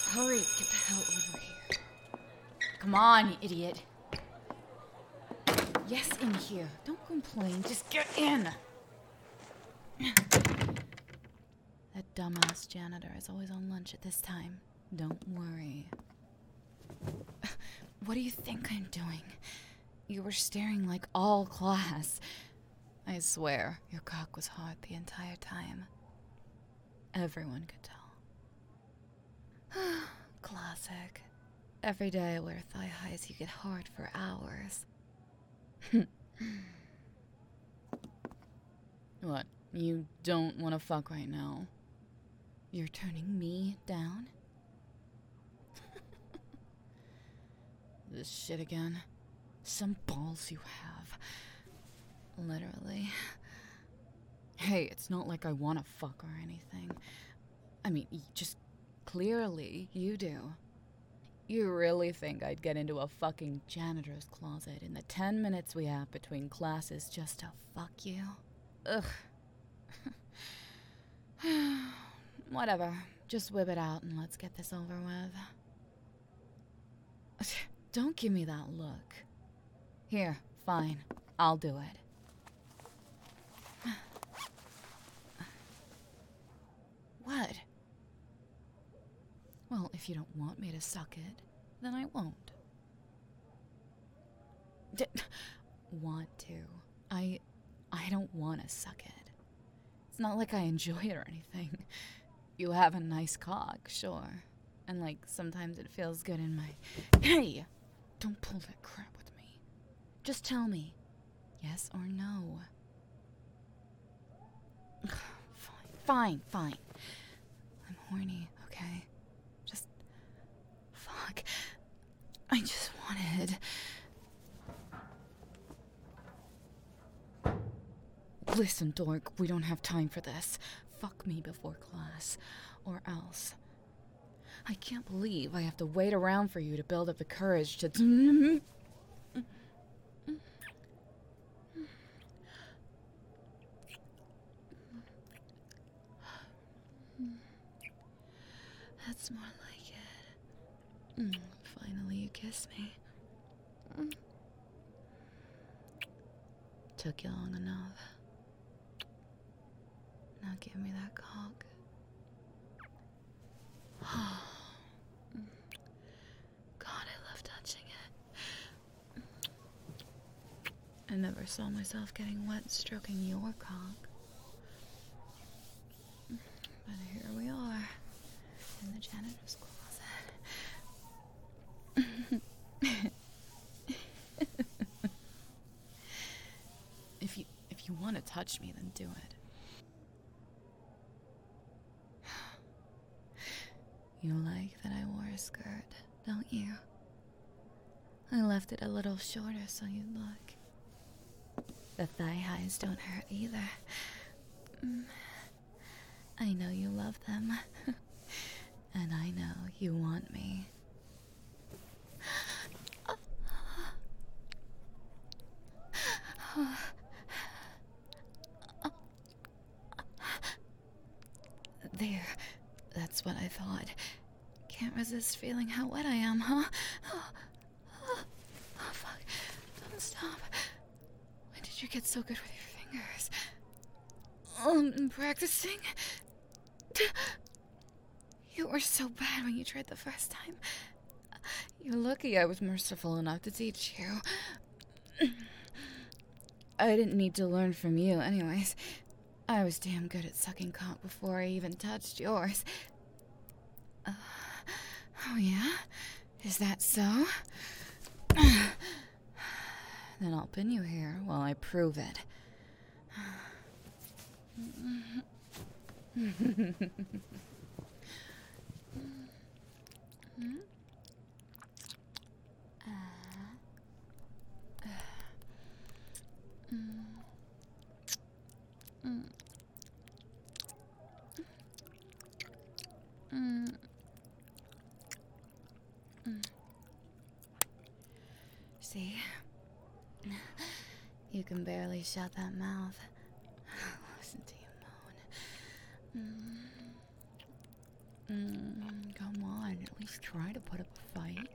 Hurry, get the hell over here. Come on, you idiot. Yes, in here. Don't complain, just get in. That dumbass janitor is always on lunch at this time. Don't worry. What do you think I'm doing? You were staring like all class. I swear, your cock was hard the entire time. Everyone could tell. Classic. Every day I wear thigh highs, you get hard for hours. What? You don't want to fuck right now? You're turning me down? This shit again. Some balls you have. Literally. Hey, it's not like I want to fuck or anything. I mean, just clearly you do. You really think I'd get into a fucking janitor's closet in the 10 minutes we have between classes just to fuck you? Ugh. Whatever. Just whip it out and let's get this over with. Don't give me that look. Here, fine. I'll do it. What? Well, if you don't want me to suck it, then I won't. Want to. I don't want to suck it. It's not like I enjoy it or anything. You have a nice cock, sure. And like, sometimes it feels good in my... Hey! Don't pull that crap with me. Just tell me. Yes or no. Fine. I'm horny, okay? Just... Fuck. I just wanted... Listen, dork, we don't have time for this. Fuck me before class. Or else. I can't believe I have to wait around for you to build up the courage to... That's more like it. Finally, you kiss me. Took you long enough. Now give me that cock. God, I love touching it. I never saw myself getting wet stroking your cock. But here we are, in the janitor's closet. If you want to touch me, then do it. You like that I wore a skirt, don't you? I left it a little shorter so you'd look. The thigh highs don't hurt either. I know you love them. And I know you want me. There. That's what I thought. Can't resist feeling how wet I am, huh? Oh, fuck. Don't stop. When did you get so good with your fingers? Practicing? You were so bad when you tried the first time. You're lucky I was merciful enough to teach you. I didn't need to learn from you anyways. I was damn good at sucking cock before I even touched yours. Oh yeah? Is that so? Then I'll pin you here while I prove it. See? You can barely shut that mouth. Listen to you moan. Come on, at least try to put up a fight.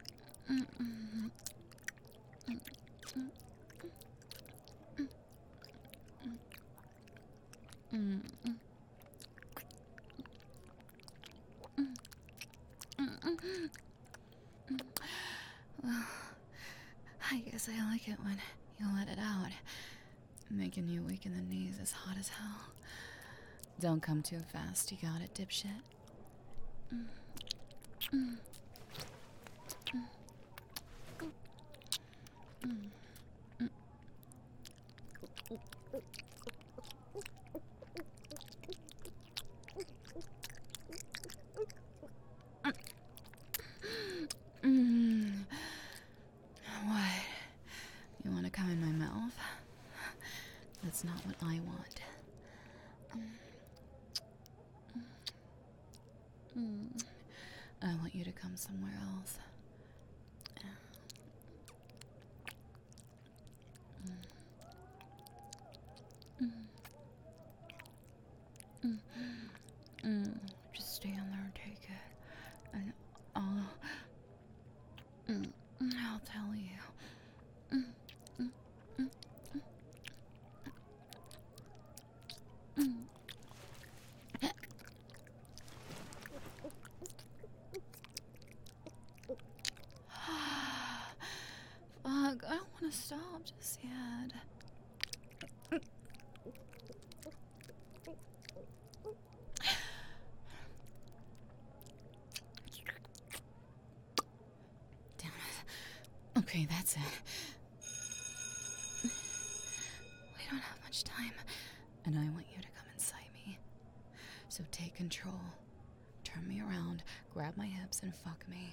Well, I guess I like it when you let it out. Making you weak in the knees is hot as hell. Don't come too fast, you got it, dipshit? What? You want to come in my mouth? That's not what I want. I want you to come somewhere else. Just stand there and take it. And I'll tell you. Fuck, I don't want to stop just yet. Damn it. Okay, that's it. We don't have much time, and I want you to come inside me. So take control. Turn me around, grab my hips, and fuck me.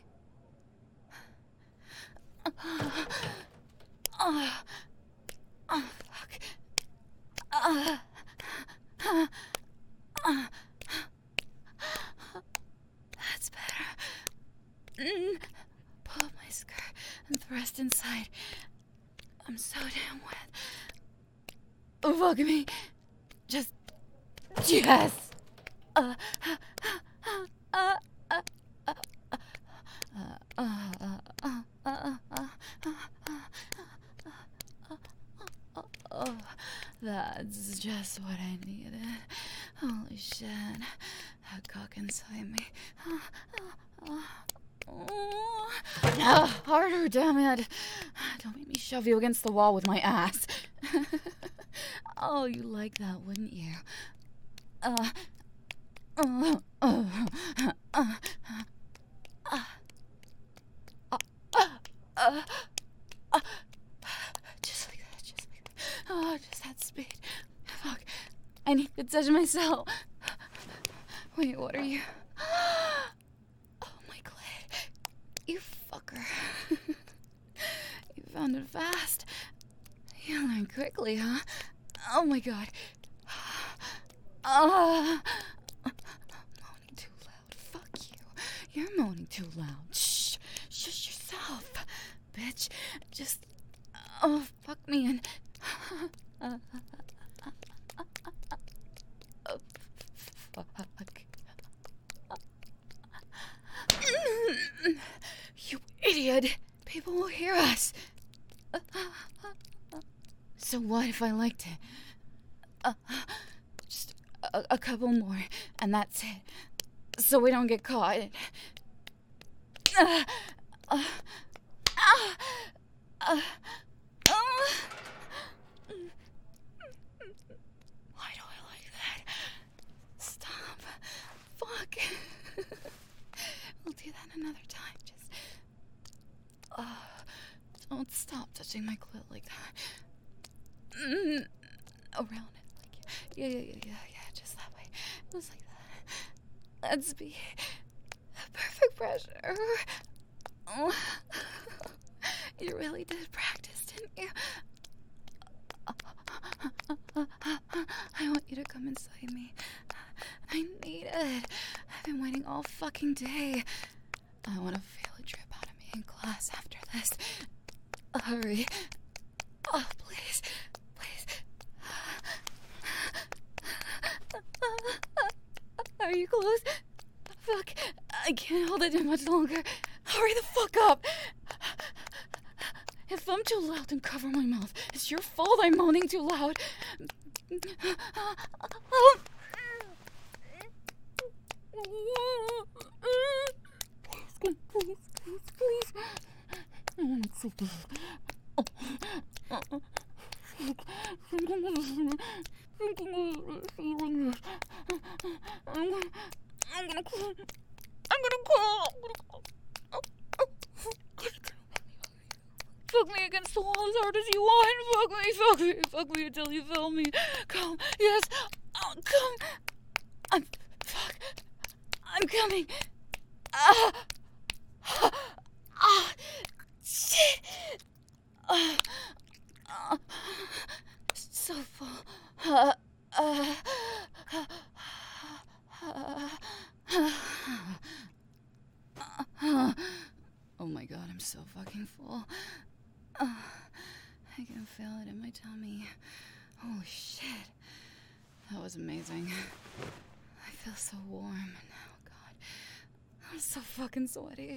Fuck. That's better. Pull up my skirt and thrust inside. I'm so damn wet. Fuck me. Just. Yes! Oh, that's just what I needed. Holy shit. That cock inside me. Harder, damn it. Don't make me shove you against the wall with my ass. Oh, you like that, wouldn't you? Just like that, just like that. Oh, just that speed. Fuck. I need to touch myself. Wait, what are you? Oh, my clit. You fucker. You found it fast. You learned quickly, huh? Oh my god. Moaning too loud. Fuck you. You're moaning too loud. Shh. Shush yourself, bitch. Just. Oh, fuck me and. Oh, fuck. You idiot. People will hear us. So what if I liked it? Just a couple more, and that's it. So we don't get caught. Why do I like that? Stop. Fuck. We'll do that another time. Just. Don't stop touching my clit like that. Around it. Like, yeah. Just that way. Just like that. Let's be perfect pressure. Oh. You really did practice, didn't you? I want you to come inside me. I need it. I've been waiting all fucking day. I want to feel a drip out of me in class after this. Hurry. Oh, please. Are you close? Fuck. I can't hold it in much longer. Hurry the fuck up! If I'm too loud, then cover my mouth. It's your fault I'm moaning too loud. Please. I'm gonna call. Fuck me against the wall as hard as you want. Fuck me until you feel me. Come, yes, come. I'm coming. Shit. So full. Oh my god, I'm so fucking full. I can feel it in my tummy. Holy shit. That was amazing. I feel so warm now, god. I'm so fucking sweaty.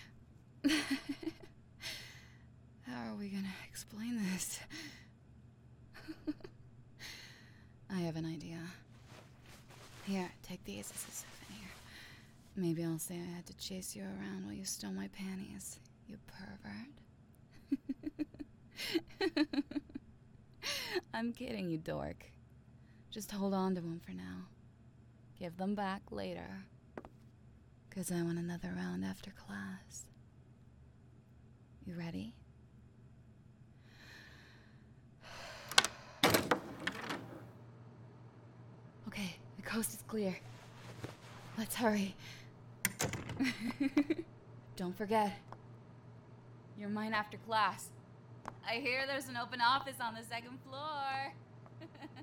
How are we gonna explain this? I have an idea. Here, take these as a souvenir. Maybe I'll say I had to chase you around while you stole my panties, you pervert. I'm kidding, you dork. Just hold on to them for now. Give them back later. 'Cause I want another round after class. You ready? Okay, the coast is clear. Let's hurry. Don't forget. You're mine after class. I hear there's an open office on the second floor.